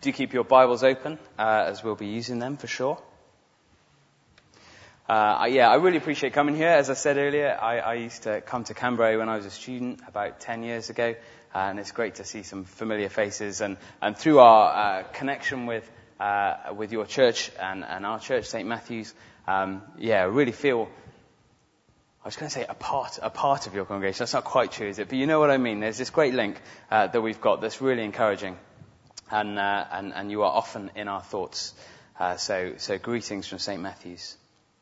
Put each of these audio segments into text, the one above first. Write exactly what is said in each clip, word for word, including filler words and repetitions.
do keep your Bibles open, uh, as we'll be using them for sure. Uh, yeah, I really appreciate coming here. As I said earlier, I, I used to come to Cambrai when I was a student about ten years ago, uh, and it's great to see some familiar faces. And, and through our uh, connection with uh, with your church and, and our church, Saint Matthew's, um, yeah, I really feel, I was going to say a part, a part of your congregation. That's not quite true, is it? But you know what I mean. There's this great link uh, that we've got that's really encouraging. And, uh, and, and you are often in our thoughts. Uh, so, so greetings from Saint Matthew's.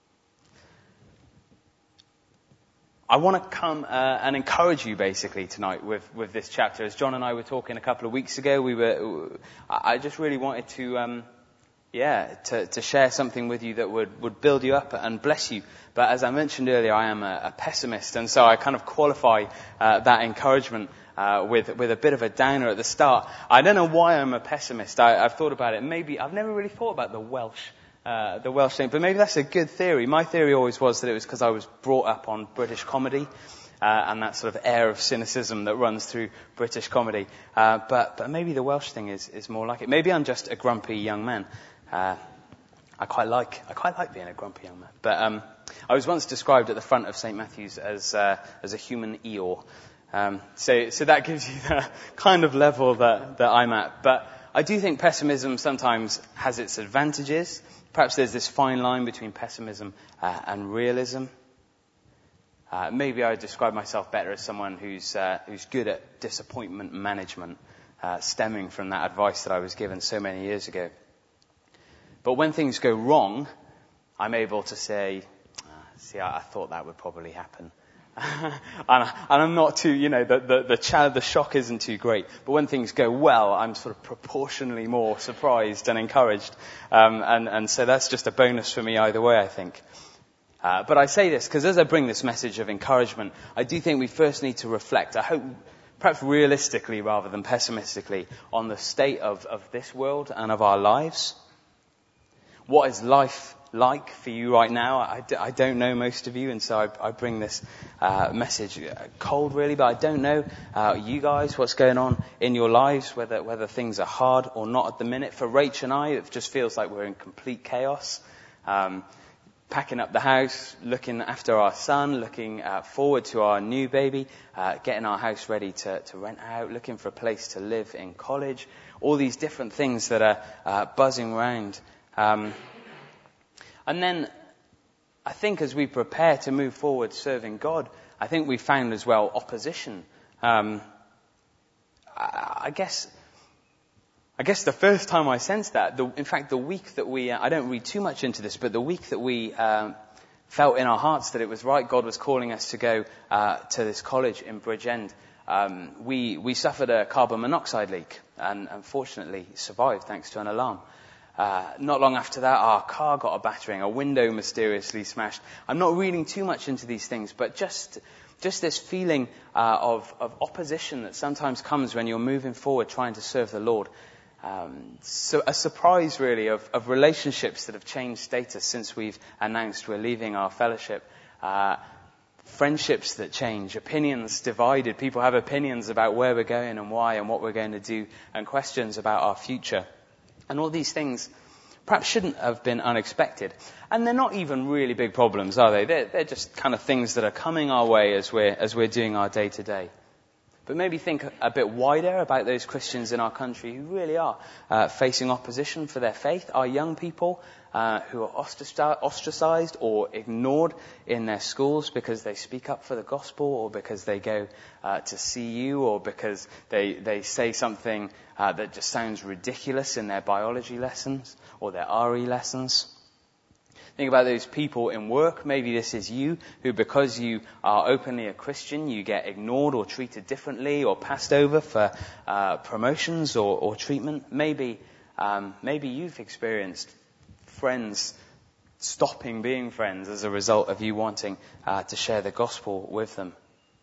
I want to come uh, and encourage you basically tonight with, with this chapter. As John and I were talking a couple of weeks ago, we were, I just really wanted to, um, yeah, to, to share something with you that would, would build you up and bless you. But as I mentioned earlier, I am a, a pessimist, and so I kind of qualify uh, that encouragement Uh, with with a bit of a downer at the start. I don't know why I'm a pessimist. I, I've thought about it. Maybe I've never really thought about the Welsh, uh, the Welsh thing, but maybe that's a good theory. My theory always was that it was because I was brought up on British comedy, uh, and that sort of air of cynicism that runs through British comedy. Uh, but but maybe the Welsh thing is is more like it. Maybe I'm just a grumpy young man. Uh, I quite like I quite like being a grumpy young man. But um, I was once described at the front of Saint Matthew's as uh, as a human Eeyore. Um, so, so that gives you the kind of level that, that I'm at. But I do think pessimism sometimes has its advantages. Perhaps there's this fine line between pessimism uh, and realism. Uh, maybe I would describe myself better as someone who's uh, who's good at disappointment management, uh, stemming from that advice that I was given so many years ago. But when things go wrong, I'm able to say, ah, see, I, I thought that would probably happen. and, and I'm not too, you know, the the the, ch- the shock isn't too great. But when things go well, I'm sort of proportionally more surprised and encouraged. Um, and, and so that's just a bonus for me either way, I think. Uh, but I say this because as I bring this message of encouragement, I do think we first need to reflect, I hope, perhaps realistically rather than pessimistically, on the state of, of this world and of our lives. What is life like for you right now? I, d- I don't know most of you, and so I, I bring this uh, message cold, really. But I don't know uh, you guys, what's going on in your lives, whether whether things are hard or not at the minute. For Rach and I, it just feels like we're in complete chaos. Um, packing up the house, looking after our son, looking uh, forward to our new baby, uh, getting our house ready to, to rent out, looking for a place to live in college. All these different things that are uh, buzzing around. Um, And then I think as we prepare to move forward serving God, I think we found as well opposition. Um, I, I guess I guess the first time I sensed that, the, in fact, the week that we, uh, I don't read too much into this, but the week that we um, felt in our hearts that it was right, God was calling us to go uh, to this college in Bridgend, um, we, we suffered a carbon monoxide leak and unfortunately survived thanks to an alarm. Uh, not long after that, our car got a battering, a window mysteriously smashed. I'm not reading too much into these things, but just just this feeling uh, of, of opposition that sometimes comes when you're moving forward trying to serve the Lord. Um, so a surprise, really, of, of relationships that have changed status since we've announced we're leaving our fellowship. Uh, friendships that change, opinions divided. People have opinions about where we're going and why and what we're going to do, and questions about our future. And all these things perhaps shouldn't have been unexpected. And they're not even really big problems, are they? They're, they're just kind of things that are coming our way as we're, as we're doing our day-to-day. But maybe think a bit wider about those Christians in our country who really are uh, facing opposition for their faith. Our young people uh, who are ostracized or ignored in their schools because they speak up for the gospel, or because they go uh, to C U, or because they, they say something uh, that just sounds ridiculous in their biology lessons or their R E lessons. Think about those people in work. Maybe this is you, who because you are openly a Christian, you get ignored or treated differently or passed over for uh, promotions or, or treatment. Maybe um, maybe you've experienced friends stopping being friends as a result of you wanting uh, to share the gospel with them.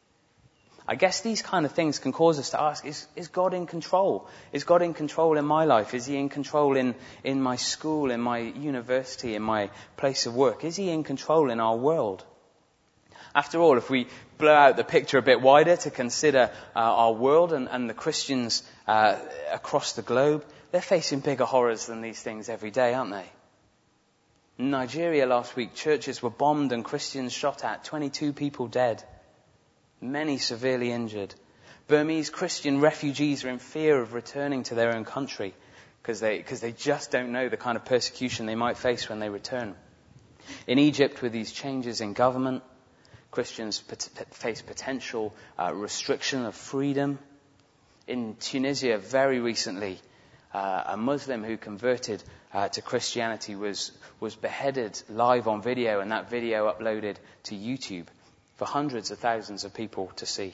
I guess these kind of things can cause us to ask, is, is God in control? Is God in control in my life? Is he in control in, in my school, in my university, in my place of work? Is he in control in our world? After all, if we blow out the picture a bit wider to consider uh, our world and, and the Christians uh, across the globe, they're facing bigger horrors than these things every day, aren't they? In Nigeria last week, churches were bombed and Christians shot at, twenty-two people dead, many severely injured. Burmese Christian refugees are in fear of returning to their own country because they, because they just don't know the kind of persecution they might face when they return. In Egypt, with these changes in government, Christians face potential uh, restriction of freedom. In Tunisia, very recently, uh, a Muslim who converted uh, to Christianity was was beheaded live on video, and that video uploaded to YouTube for hundreds of thousands of people to see.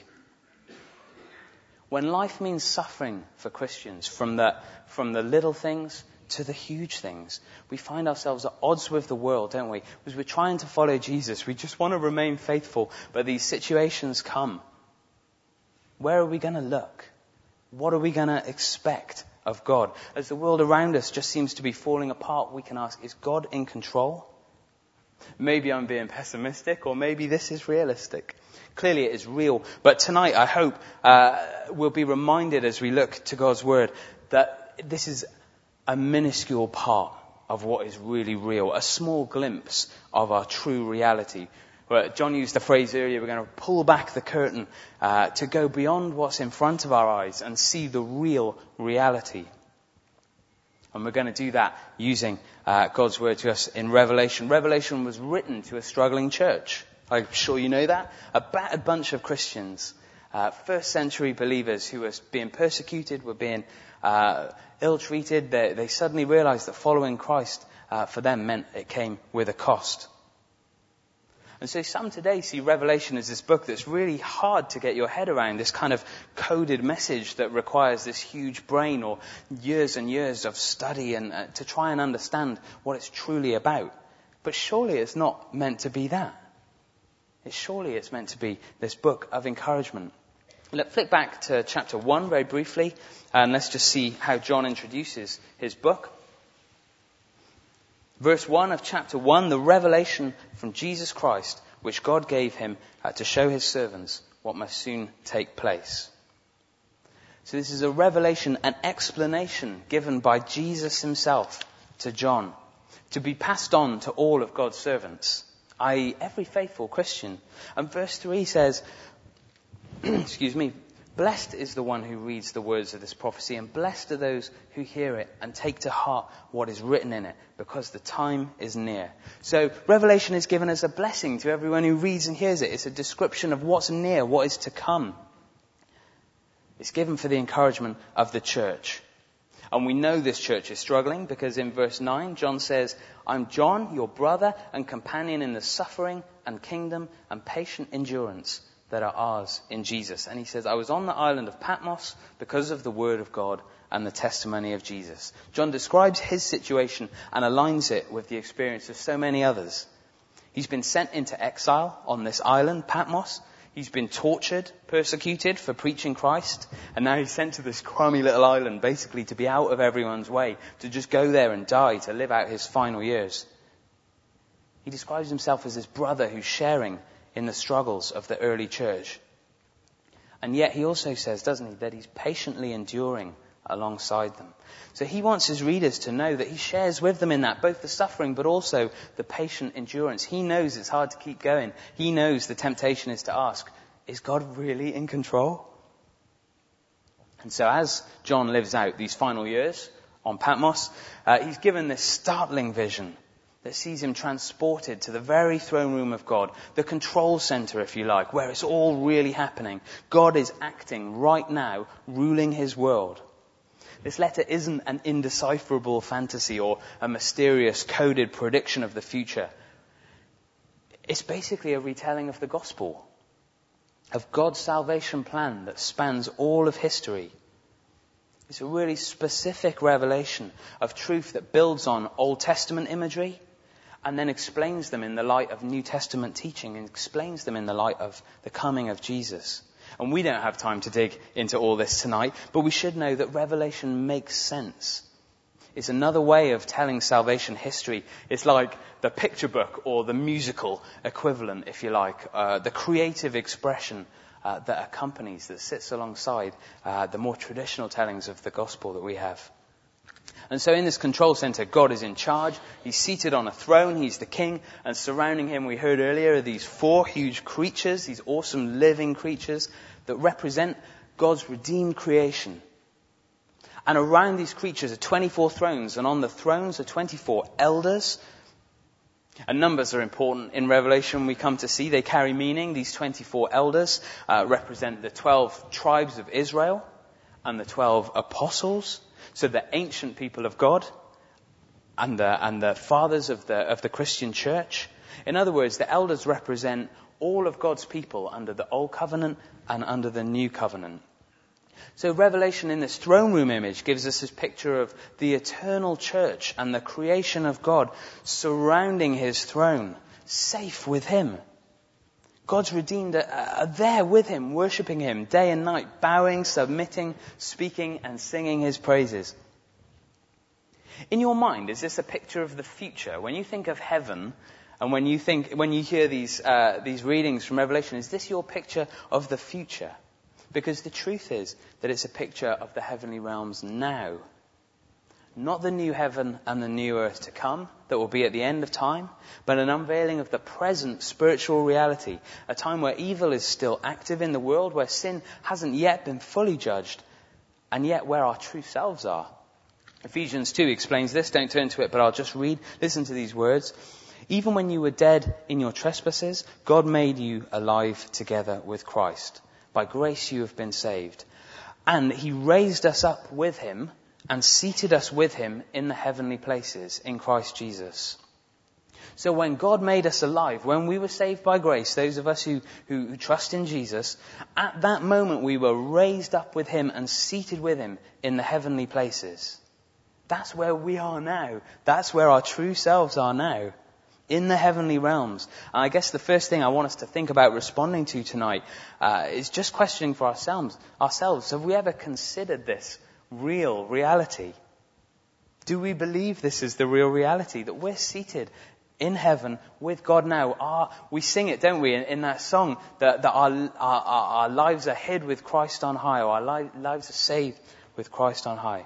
When life means suffering for Christians, from the from the little things to the huge things, we find ourselves at odds with the world, don't we? Because we're trying to follow Jesus. We just want to remain faithful, but these situations come. Where are we going to look? What are we going to expect of God? As the world around us just seems to be falling apart, we can ask, is God in control? Maybe I'm being pessimistic, or maybe this is realistic. Clearly it is real. But tonight, I hope, uh, we'll be reminded as we look to God's Word that this is a minuscule part of what is really real, a small glimpse of our true reality. Well, John used the phrase earlier, we're going to pull back the curtain uh, to go beyond what's in front of our eyes and see the real reality. And we're going to do that using uh, God's Word to us in Revelation. Revelation was written to a struggling church. I'm sure you know that. A battered bunch of Christians, uh, first century believers who were being persecuted, were being uh, ill-treated. They, they suddenly realized that following Christ uh, for them meant it came with a cost. And so some today see Revelation as this book that's really hard to get your head around, this kind of coded message that requires this huge brain or years and years of study and uh, to try and understand what it's truly about. But surely it's not meant to be that. It, surely it's meant to be this book of encouragement. Let's flick back to chapter one very briefly, and let's just see how John introduces his book. Verse one of chapter one, the revelation from Jesus Christ, which God gave him uh, to show his servants what must soon take place. So this is a revelation, an explanation given by Jesus himself to John, to be passed on to all of God's servants, that is every faithful Christian. And verse three says, excuse me, blessed is the one who reads the words of this prophecy, and blessed are those who hear it and take to heart what is written in it, because the time is near. So Revelation is given as a blessing to everyone who reads and hears it. It's a description of what's near, what is to come. It's given for the encouragement of the church. And we know this church is struggling because in verse nine, John says, I'm John, your brother and companion in the suffering and kingdom and patient endurance that are ours in Jesus. And he says, I was on the island of Patmos because of the word of God and the testimony of Jesus. John describes his situation and aligns it with the experience of so many others. He's been sent into exile on this island, Patmos. He's been tortured, persecuted for preaching Christ. And now he's sent to this crummy little island, basically to be out of everyone's way, to just go there and die, to live out his final years. He describes himself as his brother who's sharing in the struggles of the early church. And yet he also says, doesn't he, that he's patiently enduring alongside them. So he wants his readers to know that he shares with them in that, both the suffering but also the patient endurance. He knows it's hard to keep going. He knows the temptation is to ask, is God really in control? And so as John lives out these final years on Patmos, uh, he's given this startling vision that sees him transported to the very throne room of God, the control center, if you like, where it's all really happening. God is acting right now, ruling his world. This letter isn't an indecipherable fantasy or a mysterious coded prediction of the future. It's basically a retelling of the gospel, of God's salvation plan that spans all of history. It's a really specific revelation of truth that builds on Old Testament imagery and then explains them in the light of New Testament teaching and explains them in the light of the coming of Jesus. And we don't have time to dig into all this tonight, but we should know that Revelation makes sense. It's another way of telling salvation history. It's like the picture book or the musical equivalent, if you like, uh, the creative expression uh, that accompanies, that sits alongside uh, the more traditional tellings of the gospel that we have. And so in this control center, God is in charge. He's seated on a throne. He's the king. And surrounding him, we heard earlier, are these four huge creatures, these awesome living creatures that represent God's redeemed creation. And around these creatures are twenty-four thrones. And on the thrones are twenty-four elders. And numbers are important in Revelation. We come to see they carry meaning. These twenty-four elders uh, represent the twelve tribes of Israel and the twelve apostles. So the ancient people of God and the, and the fathers of the, of the Christian church. In other words, the elders represent all of God's people under the Old Covenant and under the New Covenant. So Revelation in this throne room image gives us this picture of the eternal church and the creation of God surrounding his throne, safe with him. God's redeemed are, are there with him, worshipping him day and night, bowing, submitting, speaking and singing his praises. In your mind, is this a picture of the future? When you think of heaven and when you think, when you hear these, uh, these readings from Revelation, is this your picture of the future? Because the truth is that it's a picture of the heavenly realms now. Not the new heaven and the new earth to come that will be at the end of time, but an unveiling of the present spiritual reality, a time where evil is still active in the world, where sin hasn't yet been fully judged, and yet where our true selves are. Ephesians two explains this. Don't turn to it, but I'll just read. Listen to these words. Even when you were dead in your trespasses, God made you alive together with Christ. By grace you have been saved. And he raised us up with him and seated us with him in the heavenly places in Christ Jesus. So when God made us alive, when we were saved by grace, those of us who, who, who trust in Jesus, at that moment we were raised up with him and seated with him in the heavenly places. That's where we are now. That's where our true selves are now. In the heavenly realms. And I guess the first thing I want us to think about responding to tonight uh, is just questioning for ourselves, ourselves. Have we ever considered this real reality? Do we believe this is the real reality? That we're seated in heaven with God now? Our, we sing it, don't we, in, in that song, that, that our, our, our lives are hid with Christ on high, or our li- lives are saved with Christ on high.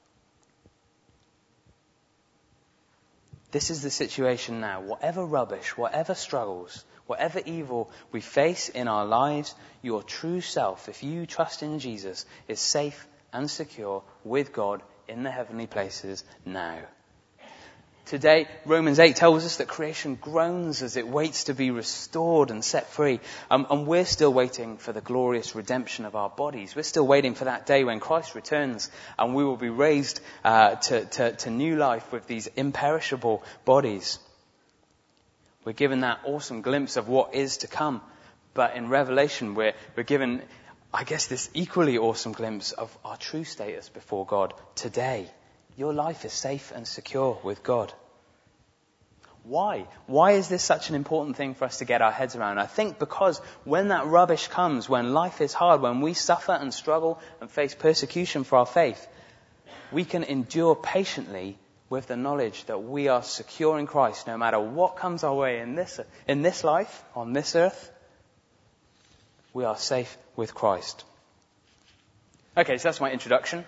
This is the situation now. Whatever rubbish, whatever struggles, whatever evil we face in our lives, your true self, if you trust in Jesus, is safe and secure with God in the heavenly places now. Today, Romans eight tells us that creation groans as it waits to be restored and set free. Um, and we're still waiting for the glorious redemption of our bodies. We're still waiting for that day when Christ returns and we will be raised uh, to, to, to new life with these imperishable bodies. We're given that awesome glimpse of what is to come. But in Revelation, we're, we're given, I guess, this equally awesome glimpse of our true status before God today. Your life is safe and secure with God. Why? Why is this such an important thing for us to get our heads around? I think because when that rubbish comes, when life is hard, when we suffer and struggle and face persecution for our faith, we can endure patiently with the knowledge that we are secure in Christ no matter what comes our way in this, in this life, on this earth. We are safe with Christ. Okay, so that's my introduction.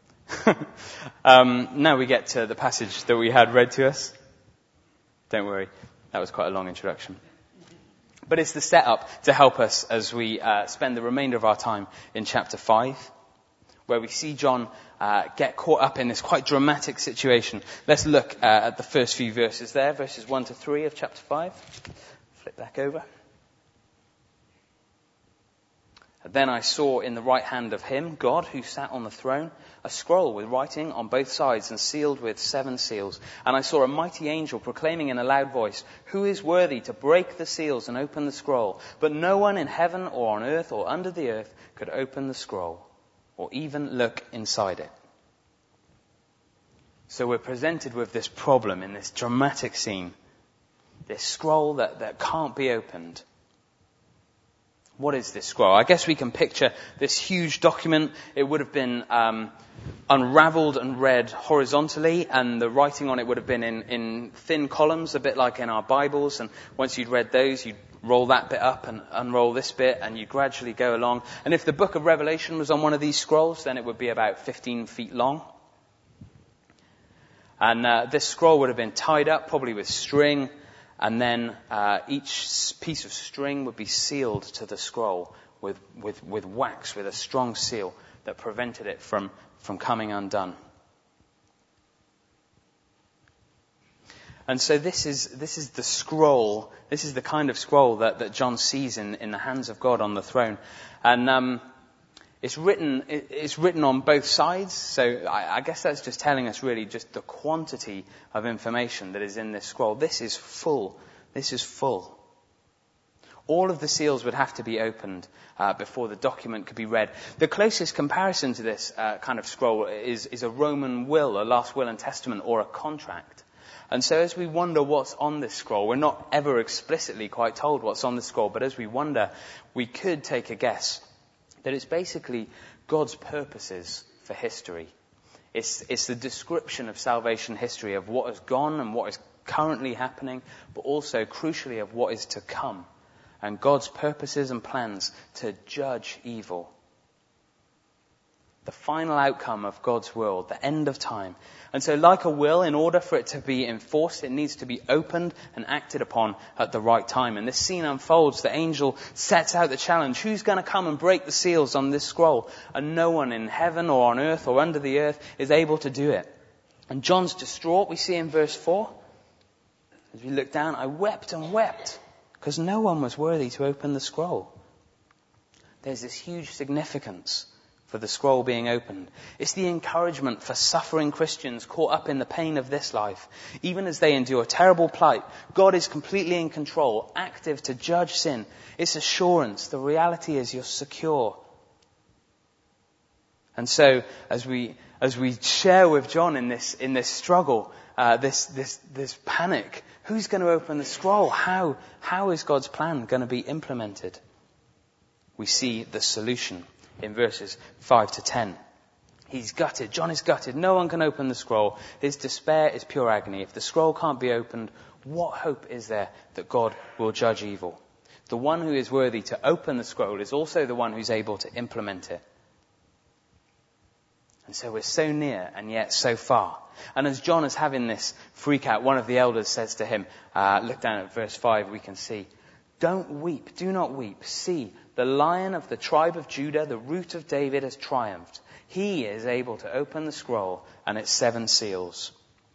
um, now we get to the passage that we had read to us. Don't worry, that was quite a long introduction. But it's the setup to help us as we uh, spend the remainder of our time in chapter five, where we see John uh, get caught up in this quite dramatic situation. Let's look uh, at the first few verses there, verses one to three of chapter five. Flip back over. Then I saw in the right hand of him, God, who sat on the throne, a scroll with writing on both sides and sealed with seven seals. And I saw a mighty angel proclaiming in a loud voice, "Who is worthy to break the seals and open the scroll?" But no one in heaven or on earth or under the earth could open the scroll or even look inside it. So we're presented with this problem in this dramatic scene. This scroll that, that can't be opened. What is this scroll? I guess we can picture this huge document. It would have been um, unraveled and read horizontally, and the writing on it would have been in, in thin columns, a bit like in our Bibles. And once you'd read those, you'd roll that bit up and unroll this bit, and you gradually go along. And if the book of Revelation was on one of these scrolls, then it would be about fifteen feet long. And uh, this scroll would have been tied up, probably with string, and then uh, each piece of string would be sealed to the scroll with, with, with wax, with a strong seal that prevented it from, from coming undone. And so this is this is the scroll, this is the kind of scroll that, that John sees in, in the hands of God on the throne. And um, it's written it, it's written on both sides, so I, I guess that's just telling us really just the quantity of information that is in this scroll. This is full. This is full. All of the seals would have to be opened uh, before the document could be read. The closest comparison to this uh, kind of scroll is, is a Roman will, a last will and testament, or a contract. And so as we wonder what's on this scroll, we're not ever explicitly quite told what's on the scroll, but as we wonder, we could take a guess that it's basically God's purposes for history. It's, it's the description of salvation history, of what has gone and what is currently happening, but also, crucially, of what is to come, and God's purposes and plans to judge evil. The final outcome of God's world, the end of time. And so like a will, in order for it to be enforced, it needs to be opened and acted upon at the right time. And this scene unfolds. The angel sets out the challenge. Who's going to come and break the seals on this scroll? And no one in heaven or on earth or under the earth is able to do it. And John's distraught. We see in verse four. As we look down, I wept and wept because no one was worthy to open the scroll. There's this huge significance for the scroll being opened. It's the encouragement for suffering Christians caught up in the pain of this life. Even as they endure terrible plight, God is completely in control, active to judge sin. It's assurance. The reality is you're secure. And so, as we as we share with John in this in this struggle, uh, this this this panic, who's going to open the scroll? How how is God's plan going to be implemented? We see the solution in verses five to ten. He's gutted. John is gutted. No one can open the scroll. His despair is pure agony. If the scroll can't be opened, what hope is there that God will judge evil? The one who is worthy to open the scroll is also the one who's able to implement it. And so we're so near and yet so far. And as John is having this freak out, one of the elders says to him, uh, look down at verse five, we can see, don't weep, do not weep. See, the Lion of the tribe of Judah, the Root of David, has triumphed. He is able to open the scroll and its seven seals.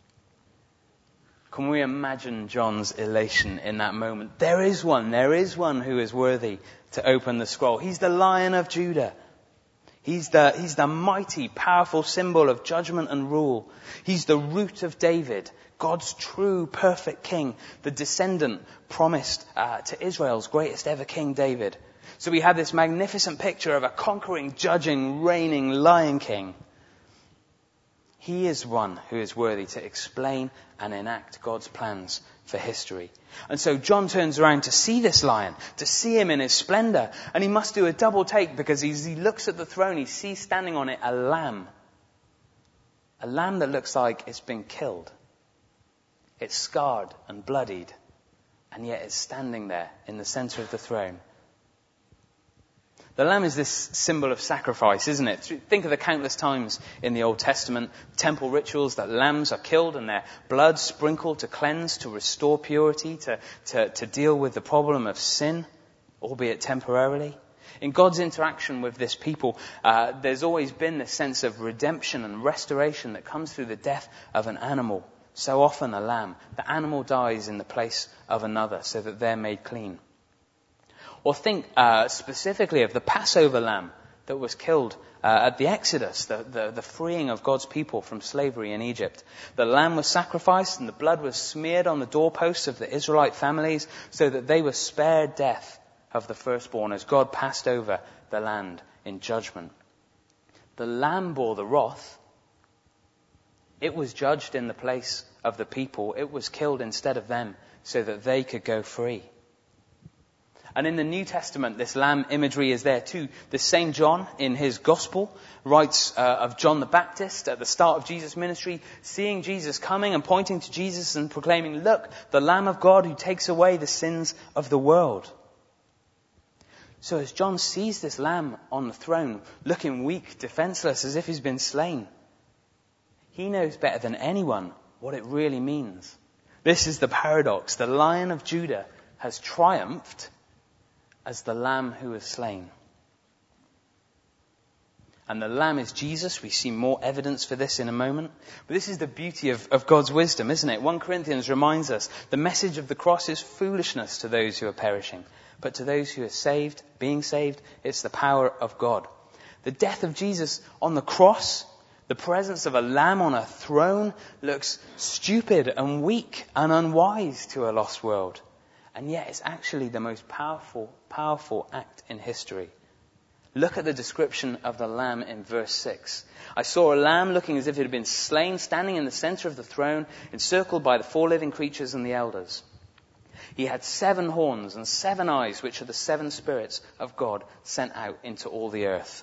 Can we imagine John's elation in that moment? There is one, there is one who is worthy to open the scroll. He's the Lion of Judah. He's the, he's the mighty, powerful symbol of judgment and rule. He's the Root of David, God's true, perfect king, the descendant promised uh, to Israel's greatest ever king, David. So we have this magnificent picture of a conquering, judging, reigning Lion King. He is one who is worthy to explain and enact God's plans for history. And so John turns around to see this lion, to see him in his splendor. And he must do a double take because as he looks at the throne, he sees standing on it a lamb. A lamb that looks like it's been killed. It's scarred and bloodied. And yet it's standing there in the center of the throne. The lamb is this symbol of sacrifice, isn't it? Think of the countless times in the Old Testament, temple rituals, that lambs are killed and their blood sprinkled to cleanse, to restore purity, to, to, to deal with the problem of sin, albeit temporarily. In God's interaction with this people, uh, there's always been this sense of redemption and restoration that comes through the death of an animal. So often a lamb. The animal dies in the place of another so that they're made clean. Or think uh, specifically of the Passover lamb that was killed uh, at the Exodus, the, the, the freeing of God's people from slavery in Egypt. The lamb was sacrificed and the blood was smeared on the doorposts of the Israelite families so that they were spared death of the firstborn as God passed over the land in judgment. The lamb bore the wrath. It was judged in the place of the people. It was killed instead of them so that they could go free. And in the New Testament, this lamb imagery is there too. The same John, in his Gospel, writes uh, of John the Baptist at the start of Jesus' ministry, seeing Jesus coming and pointing to Jesus and proclaiming, "Look, the Lamb of God who takes away the sins of the world." So as John sees this lamb on the throne, looking weak, defenseless, as if he's been slain, he knows better than anyone what it really means. This is the paradox. The Lion of Judah has triumphed as the Lamb who was slain. And the Lamb is Jesus. We see more evidence for this in a moment. But this is the beauty of, of God's wisdom, isn't it? First Corinthians reminds us the message of the cross is foolishness to those who are perishing. But to those who are saved, being saved, it's the power of God. The death of Jesus on the cross, the presence of a lamb on a throne, looks stupid and weak and unwise to a lost world. And yet it's actually the most powerful, powerful act in history. Look at the description of the lamb in verse six. I saw a lamb looking as if it had been slain, standing in the center of the throne, encircled by the four living creatures and the elders. He had seven horns and seven eyes, which are the seven spirits of God sent out into all the earth.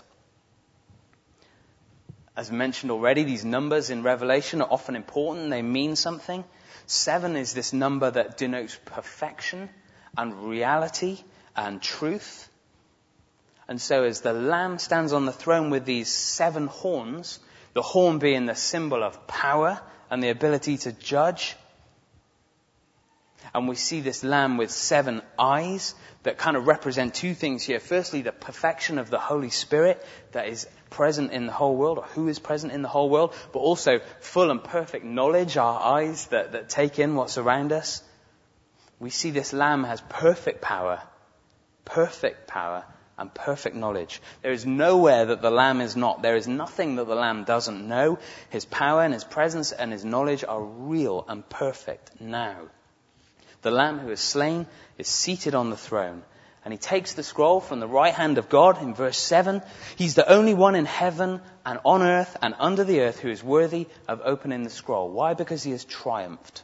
As mentioned already, these numbers in Revelation are often important. They mean something. Seven is this number that denotes perfection and reality and truth. And so as the Lamb stands on the throne with these seven horns, the horn being the symbol of power and the ability to judge. And we see this Lamb with seven eyes that kind of represent two things here. Firstly, the perfection of the Holy Spirit that is present in the whole world, or who is present in the whole world, but also full and perfect knowledge, our eyes that, that take in what's around us. We see this Lamb has perfect power, perfect power, and perfect knowledge. There is nowhere that the Lamb is not. There is nothing that the Lamb doesn't know. His power and his presence and his knowledge are real and perfect now. The Lamb who is slain is seated on the throne. And he takes the scroll from the right hand of God in verse seven. He's the only one in heaven and on earth and under the earth who is worthy of opening the scroll. Why? Because he has triumphed.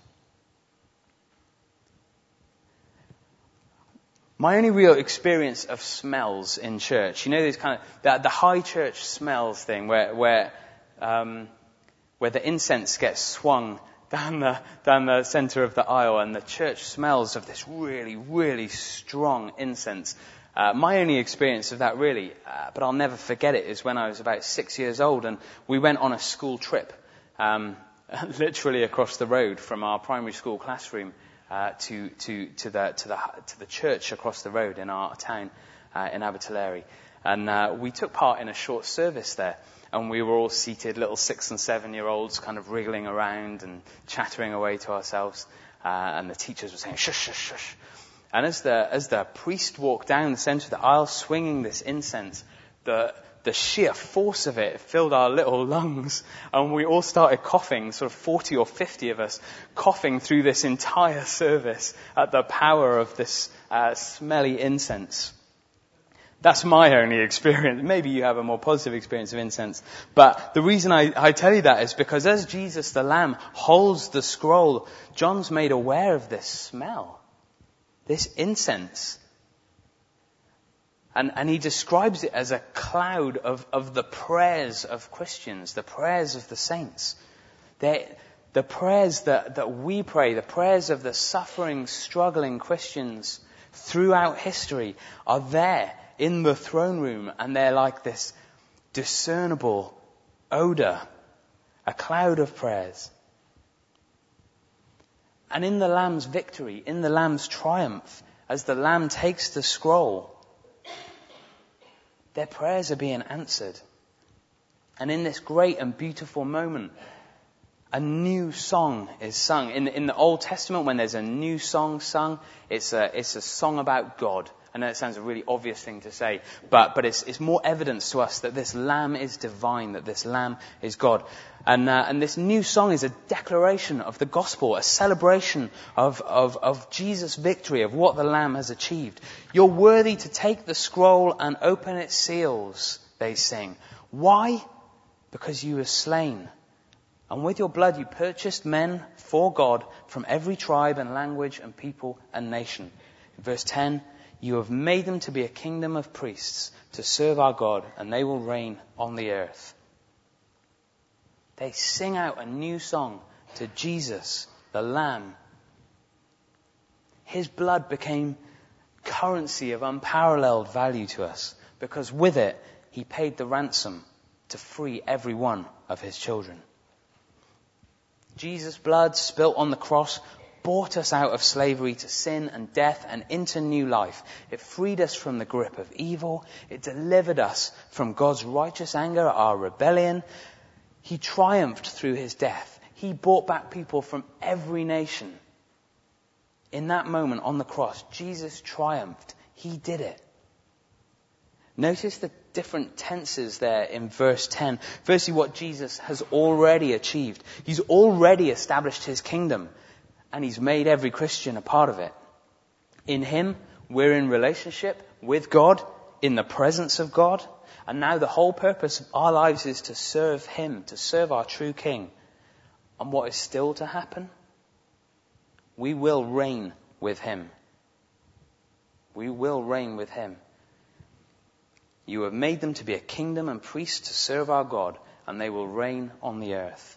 My only real experience of smells in church, you know, these kind of the, the high church smells thing, where where um, where the incense gets swung down the down the center of the aisle, and the church smells of this really, really strong incense. Uh, my only experience of that, really, uh, but I'll never forget it, is when I was about six years old, and we went on a school trip, um, literally across the road from our primary school classroom. Uh, to to to the to the to the church across the road in our town uh, in Abertillery, and uh, we took part in a short service there, and we were all seated, little six and seven year olds, kind of wriggling around and chattering away to ourselves, uh, and the teachers were saying shush shush shush, and as the as the priest walked down the centre of the aisle swinging this incense, the the sheer force of it filled our little lungs, and we all started coughing, sort of forty or fifty of us, coughing through this entire service at the power of this uh, smelly incense. That's my only experience. Maybe you have a more positive experience of incense. But the reason I, I tell you that is because as Jesus the Lamb holds the scroll, John's made aware of this smell, this incense. And, and he describes it as a cloud of, of the prayers of Christians, the prayers of the saints. They're, the prayers that, that we pray, the prayers of the suffering, struggling Christians throughout history are there in the throne room, and they're like this discernible odor, a cloud of prayers. And in the Lamb's victory, in the Lamb's triumph, as the Lamb takes the scroll, their prayers are being answered. And in this great and beautiful moment, a new song is sung. In, in the Old Testament, when there's a new song sung, it's a, it's a song about God. I know it sounds a really obvious thing to say, but, but it's, it's more evidence to us that this Lamb is divine, that this Lamb is God. And, uh, and this new song is a declaration of the gospel, a celebration of, of, of Jesus' victory, of what the Lamb has achieved. You're worthy to take the scroll and open its seals, they sing. Why? Because you were slain. And with your blood you purchased men for God from every tribe and language and people and nation. In verse ten, you have made them to be a kingdom of priests to serve our God, and they will reign on the earth. They sing out a new song to Jesus, the Lamb. His blood became currency of unparalleled value to us, because with it, he paid the ransom to free every one of his children. Jesus' blood spilt on the cross bought us out of slavery to sin and death and into new life. It freed us from the grip of evil. It delivered us from God's righteous anger at our rebellion. He triumphed through his death. He brought back people from every nation. In that moment on the cross, Jesus triumphed. He did it. Notice the different tenses there in verse ten. Firstly, what Jesus has already achieved. He's already established his kingdom, and he's made every Christian a part of it. In him, we're in relationship with God, in the presence of God, and now the whole purpose of our lives is to serve him, to serve our true King. And what is still to happen? We will reign with him. We will reign with him. You have made them to be a kingdom and priests to serve our God, and they will reign on the earth.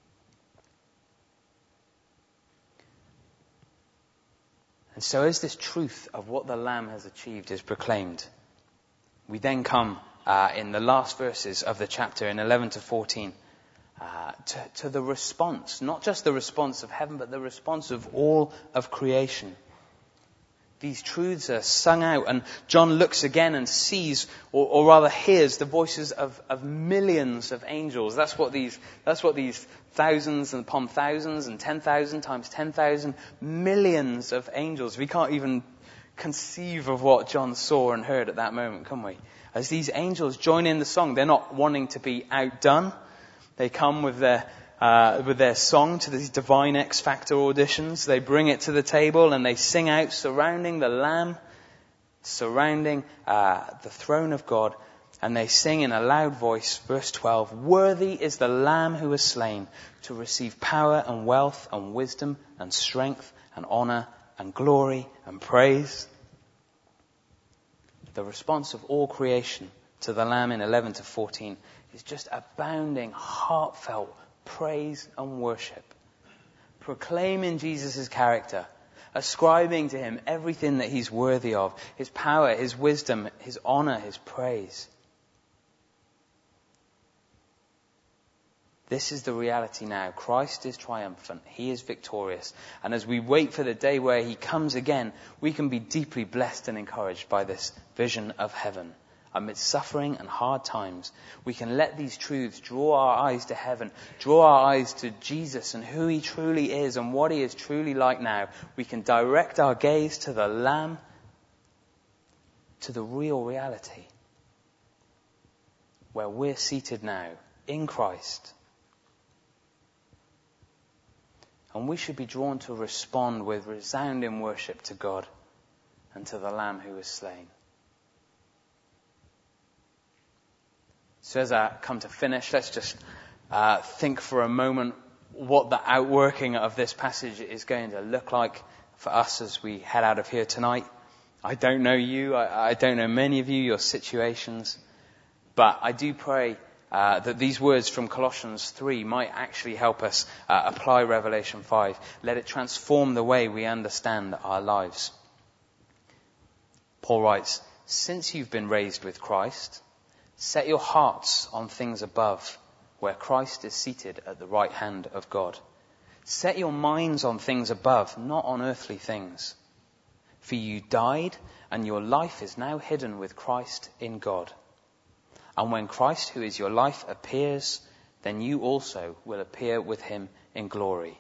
And so as this truth of what the Lamb has achieved is proclaimed, we then come uh, in the last verses of the chapter, in eleven to fourteen, uh, to, to the response, not just the response of heaven, but the response of all of creation. These truths are sung out, and John looks again and sees, or, or rather hears, the voices of, of millions of angels. That's what these, that's what these thousands and upon thousands and ten thousand times ten thousand, millions of angels. We can't even conceive of what John saw and heard at that moment, can we? As these angels join in the song, they're not wanting to be outdone. They come with their Uh, with their song to these divine X Factor auditions. They bring it to the table and they sing out, surrounding the Lamb, surrounding uh, the throne of God, and they sing in a loud voice, verse twelve, "Worthy is the Lamb who was slain to receive power and wealth and wisdom and strength and honor and glory and praise." The response of all creation to the Lamb in eleven to fourteen is just abounding, heartfelt praise and worship, proclaiming Jesus' character, ascribing to him everything that he's worthy of, his power, his wisdom, his honor, his praise. This is the reality now. Christ is triumphant. He is victorious. And as we wait for the day where he comes again, we can be deeply blessed and encouraged by this vision of heaven. Amidst suffering and hard times, we can let these truths draw our eyes to heaven, draw our eyes to Jesus and who he truly is and what he is truly like now. We can direct our gaze to the Lamb, to the real reality, where we're seated now in Christ. And we should be drawn to respond with resounding worship to God and to the Lamb who was slain. So as I come to finish, let's just uh, think for a moment what the outworking of this passage is going to look like for us as we head out of here tonight. I don't know you, I, I don't know many of you, your situations, but I do pray uh, that these words from Colossians three might actually help us uh, apply Revelation five. Let it transform the way we understand our lives. Paul writes, "Since you've been raised with Christ, set your hearts on things above, where Christ is seated at the right hand of God. Set your minds on things above, not on earthly things. For you died, and your life is now hidden with Christ in God. And when Christ, who is your life, appears, then you also will appear with him in glory."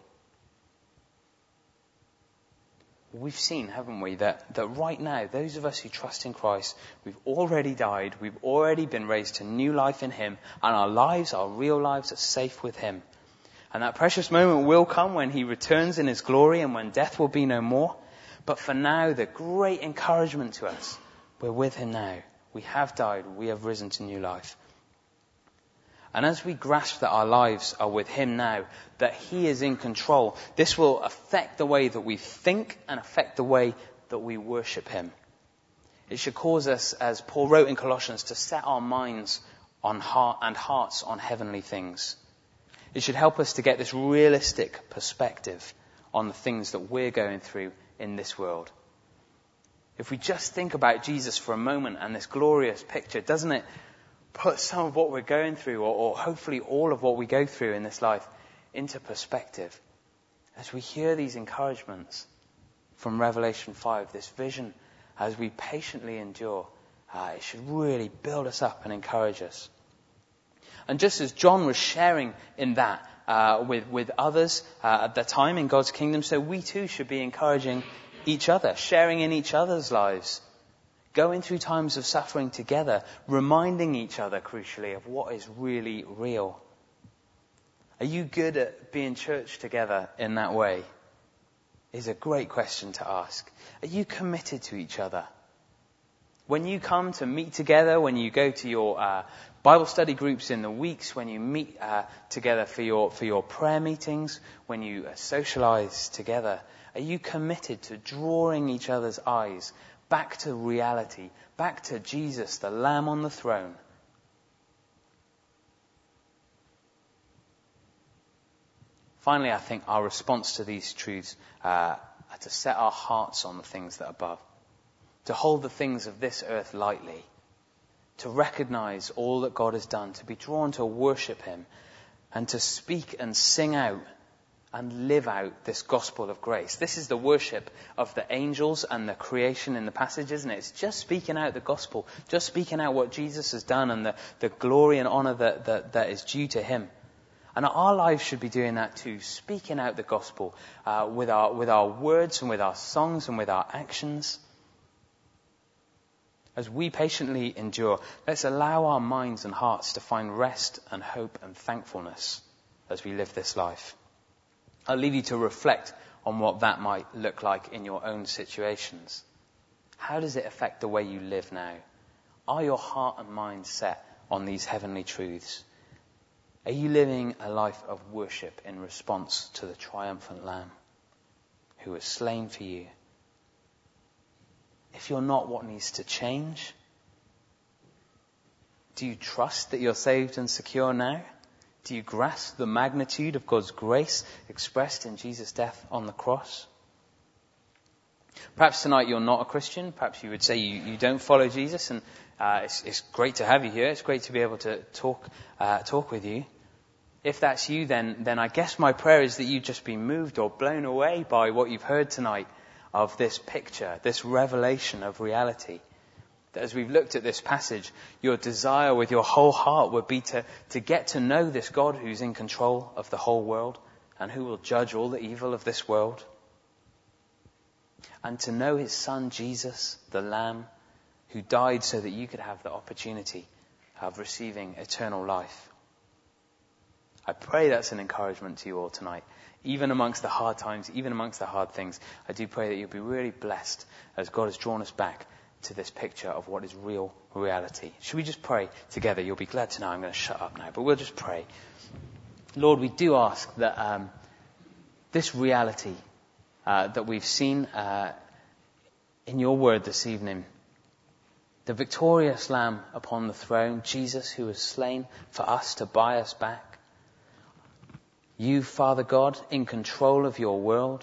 We've seen, haven't we, that, that right now, those of us who trust in Christ, we've already died, we've already been raised to new life in him, and our lives, our real lives, are safe with him. And that precious moment will come when he returns in his glory and when death will be no more. But for now, the great encouragement to us, we're with him now. We have died, we have risen to new life. And as we grasp that our lives are with him now, that he is in control, this will affect the way that we think and affect the way that we worship him. It should cause us, as Paul wrote in Colossians, to set our minds on heart and hearts on heavenly things. It should help us to get this realistic perspective on the things that we're going through in this world. If we just think about Jesus for a moment and this glorious picture, doesn't it put some of what we're going through, or, or hopefully all of what we go through in this life, into perspective. As we hear these encouragements from Revelation five, this vision, as we patiently endure, uh, it should really build us up and encourage us. And just as John was sharing in that uh, with, with others uh, at the time in God's kingdom, so we too should be encouraging each other, sharing in each other's lives, going through times of suffering together, reminding each other, crucially, of what is really real. Are you good at being church together in that way? Is a great question to ask. Are you committed to each other? When you come to meet together, when you go to your uh, Bible study groups in the weeks, when you meet uh, together for your for your prayer meetings, when you uh, socialize together, are you committed to drawing each other's eyes back to reality, back to Jesus, the Lamb on the throne? Finally, I think our response to these truths uh, are to set our hearts on the things that are above, to hold the things of this earth lightly, to recognize all that God has done, to be drawn to worship Him, and to speak and sing out and live out this gospel of grace. This is the worship of the angels and the creation in the passage, isn't it? It's just speaking out the gospel, just speaking out what Jesus has done and the, the glory and honor that, that, that is due to Him. And our lives should be doing that too, speaking out the gospel uh, with our with our words and with our songs and with our actions. As we patiently endure, let's allow our minds and hearts to find rest and hope and thankfulness as we live this life. I'll leave you to reflect on what that might look like in your own situations. How does it affect the way you live now? Are your heart and mind set on these heavenly truths? Are you living a life of worship in response to the triumphant Lamb who was slain for you? If you're not, what needs to change? Do you trust that you're saved and secure now? Do you grasp the magnitude of God's grace expressed in Jesus' death on the cross? Perhaps tonight you're not a Christian. Perhaps you would say you, you don't follow Jesus, and uh, it's, it's great to have you here. It's great to be able to talk uh, talk with you. If that's you, then then I guess my prayer is that you just be moved or blown away by what you've heard tonight of this picture, this revelation of reality. That as we've looked at this passage, your desire with your whole heart would be to, to get to know this God who's in control of the whole world and who will judge all the evil of this world. And to know His Son, Jesus, the Lamb, who died so that you could have the opportunity of receiving eternal life. I pray that's an encouragement to you all tonight. Even amongst the hard times, even amongst the hard things, I do pray that you'll be really blessed as God has drawn us back to this picture of what is real reality. Should we just pray together? You'll be glad to know I'm going to shut up now, but we'll just pray. Lord, we do ask that um, this reality uh, that we've seen uh, in your word this evening, the victorious Lamb upon the throne, Jesus who was slain for us to buy us back, you, Father God, in control of your world,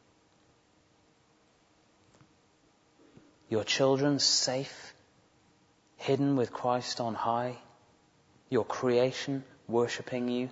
your children safe, hidden with Christ on high, your creation worshipping you,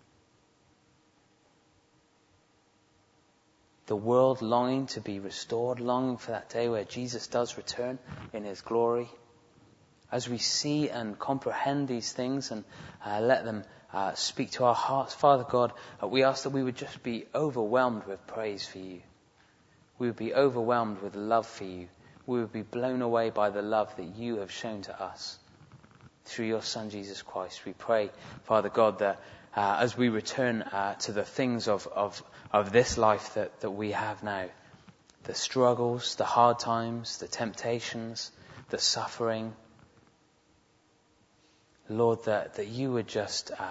the world longing to be restored, longing for that day where Jesus does return in His glory. As we see and comprehend these things and uh, let them uh, speak to our hearts, Father God, uh, we ask that we would just be overwhelmed with praise for you. We would be overwhelmed with love for you. We would be blown away by the love that you have shown to us through your Son, Jesus Christ. We pray, Father God, that uh, as we return uh, to the things of, of, of this life that, that we have now, the struggles, the hard times, the temptations, the suffering, Lord, that, that you would just, uh,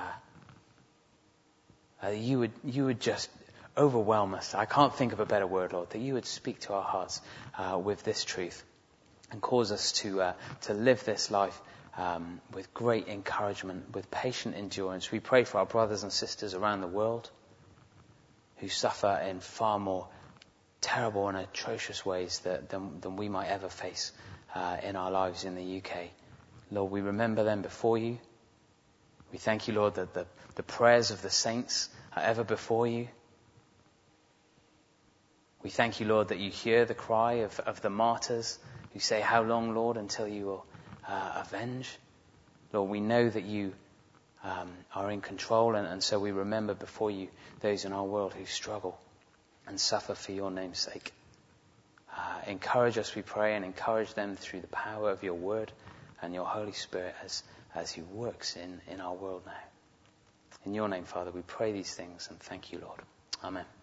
uh, you would, you would just overwhelm us. I can't think of a better word, Lord, that you would speak to our hearts uh, with this truth and cause us to, uh, to live this life um, with great encouragement, with patient endurance. We pray for our brothers and sisters around the world who suffer in far more terrible and atrocious ways that, than, than we might ever face uh, in our lives in the U K. Lord, we remember them before you. We thank you, Lord, that the, the prayers of the saints are ever before you. We thank you, Lord, that you hear the cry of, of the martyrs who say, how long, Lord, until you will uh, avenge? Lord, we know that you um, are in control, and, and so we remember before you those in our world who struggle and suffer for your name's sake. Uh, encourage us, we pray, and encourage them through the power of your word and your Holy Spirit as, as he works in, in our world now. In your name, Father, we pray these things and thank you, Lord. Amen.